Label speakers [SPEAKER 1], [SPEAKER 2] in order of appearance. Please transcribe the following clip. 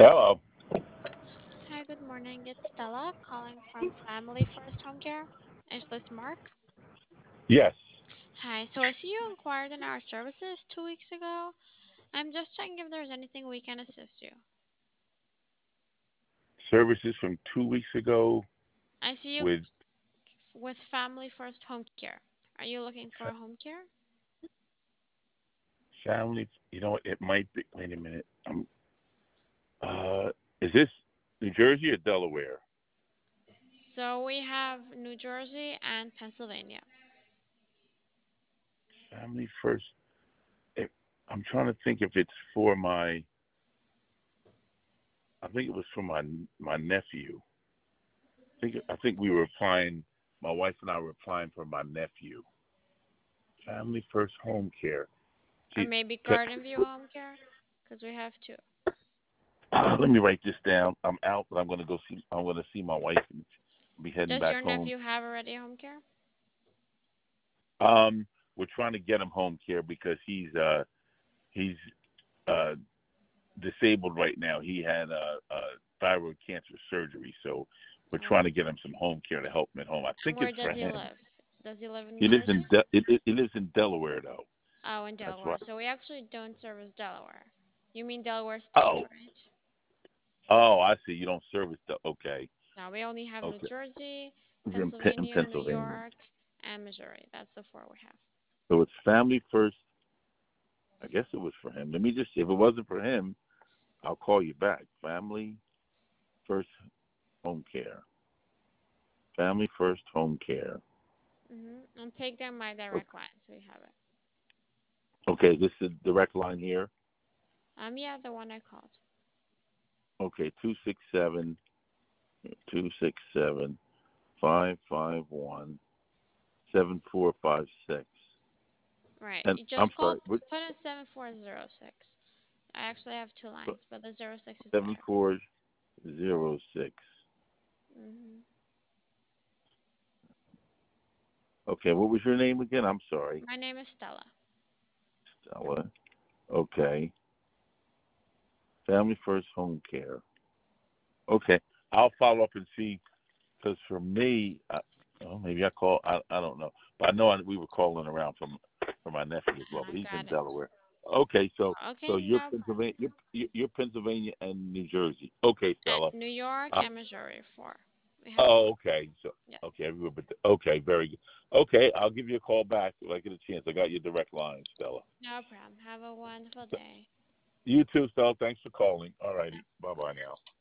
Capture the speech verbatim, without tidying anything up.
[SPEAKER 1] Hello.
[SPEAKER 2] Hi, good morning. It's Stella calling from Family First Home Care. Is this Mark?
[SPEAKER 1] Yes.
[SPEAKER 2] Hi, so I see you inquired in our services two weeks ago. I'm just checking if there's anything we can assist you.
[SPEAKER 1] Services from two weeks ago
[SPEAKER 2] I see you
[SPEAKER 1] with
[SPEAKER 2] with Family First Home Care. Are you looking for
[SPEAKER 1] fa-
[SPEAKER 2] home care?
[SPEAKER 1] family. You know what? It might be. Wait a minute. Um. Uh. Is this New Jersey or Delaware?
[SPEAKER 2] So we have New Jersey and Pennsylvania.
[SPEAKER 1] Family first. If, I'm trying to think if it's for my. I think it was for my my nephew. I think I think we were applying. My wife and I were applying for my nephew. Family first home care.
[SPEAKER 2] Or
[SPEAKER 1] See,
[SPEAKER 2] maybe
[SPEAKER 1] ca-
[SPEAKER 2] Garden View Home Care? Because we have two.
[SPEAKER 1] uh, let me write this down. I'm out, but I'm going to go see. I'm going to see my wife and be heading
[SPEAKER 2] Does
[SPEAKER 1] back
[SPEAKER 2] your
[SPEAKER 1] home.
[SPEAKER 2] nephew have already home care?
[SPEAKER 1] Um, we're trying to get him home care because he's uh he's uh disabled right now. He had a, a thyroid cancer surgery, so we're trying
[SPEAKER 2] Oh.
[SPEAKER 1] to get him some home care to help him at home. I
[SPEAKER 2] And
[SPEAKER 1] think
[SPEAKER 2] where
[SPEAKER 1] it's for
[SPEAKER 2] does he
[SPEAKER 1] him.
[SPEAKER 2] live? Does he live in New
[SPEAKER 1] He lives
[SPEAKER 2] Jersey?
[SPEAKER 1] in De- it, it, he lives in Delaware though.
[SPEAKER 2] Oh, in
[SPEAKER 1] That's
[SPEAKER 2] Delaware.
[SPEAKER 1] right.
[SPEAKER 2] So we actually don't service Delaware. You mean Delaware State,
[SPEAKER 1] Oh,
[SPEAKER 2] right?
[SPEAKER 1] oh, I see. You don't service the okay,
[SPEAKER 2] No, we only have New
[SPEAKER 1] okay.
[SPEAKER 2] Jersey,
[SPEAKER 1] He's in, Pe- in
[SPEAKER 2] Pennsylvania, New
[SPEAKER 1] Pennsylvania,
[SPEAKER 2] York, and Missouri. That's the four we have.
[SPEAKER 1] so it's family first. I guess it was for him. Let me just. If it wasn't for him, I'll call you back. Family first home care. Family first home care.
[SPEAKER 2] hmm And take down my direct line so you have it.
[SPEAKER 1] Okay, this is the direct line here.
[SPEAKER 2] Um, yeah, the one I called.
[SPEAKER 1] Okay, two six seven two six seven five five one seven four five six.
[SPEAKER 2] Right.
[SPEAKER 1] And
[SPEAKER 2] You
[SPEAKER 1] I'm
[SPEAKER 2] just call,
[SPEAKER 1] sorry, what
[SPEAKER 2] put in seven four zero six. I actually have two lines, but the zero six is
[SPEAKER 1] seven
[SPEAKER 2] better.
[SPEAKER 1] four zero six.
[SPEAKER 2] hmm
[SPEAKER 1] Okay, what was your name again? I'm sorry.
[SPEAKER 2] My name is Stella.
[SPEAKER 1] Stella. Okay. Family first home care. Okay. I'll follow up and see because for me, I, oh, maybe I call. I, I don't know, but I know I, we were calling around from for my nephew as well,
[SPEAKER 2] I
[SPEAKER 1] but he's in
[SPEAKER 2] got it.
[SPEAKER 1] Delaware. Okay, so so
[SPEAKER 2] Okay,
[SPEAKER 1] you're
[SPEAKER 2] no problem.
[SPEAKER 1] Pennsylvania, you're, you're Pennsylvania and New Jersey. Okay,
[SPEAKER 2] At
[SPEAKER 1] Stella.
[SPEAKER 2] New York
[SPEAKER 1] Uh,
[SPEAKER 2] and Missouri, four. We have four.
[SPEAKER 1] oh, okay. So
[SPEAKER 2] Yes.
[SPEAKER 1] okay, everywhere but okay, very good. Okay, I'll give you a call back if I get a chance. I got your direct line, Stella.
[SPEAKER 2] No problem. Have a wonderful day.
[SPEAKER 1] You too, Stella. Thanks for calling. All
[SPEAKER 2] No
[SPEAKER 1] righty. Bye bye
[SPEAKER 2] problem.
[SPEAKER 1] now.